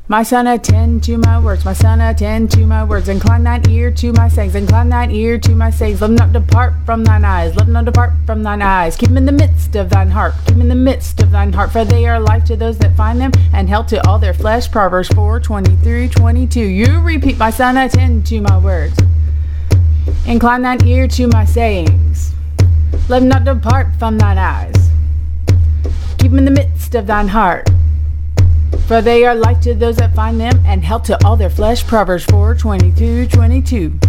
My son, attend to my words. My son, attend to my words. Incline thine ear to my sayings. Incline thine ear to my sayings. Let them not depart from thine eyes. Let them not depart from thine eyes. Keep them in the midst of thine heart. Keep them in the midst of thine heart. For they are life to those that find them, and health to all their flesh. Proverbs 4:23-22. You repeat, my son, attend to my words. Incline thine ear to my sayings. Let them not depart from thine eyes. Keep them in the midst of thine heart. For they are life to those that find them, and health to all their flesh. Proverbs 4:22-22.